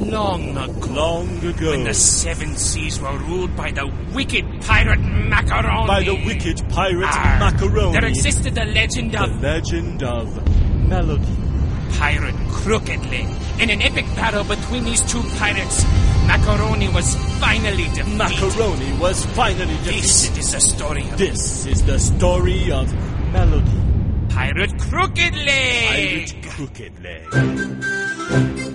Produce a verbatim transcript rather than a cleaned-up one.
long ago. Long ago. When the seven seas were ruled by the wicked pirate Macaroni. By the wicked pirate Arr, Macaroni. There existed the legend The of... legend of Melody. Pirate Crooked Leg. In an epic battle between these two pirates, Macaroni was finally defeated. Macaroni was finally defeated. This is the story of... This is the story of Melody. Pirate Crooked Leg. Pirate Crooked Leg.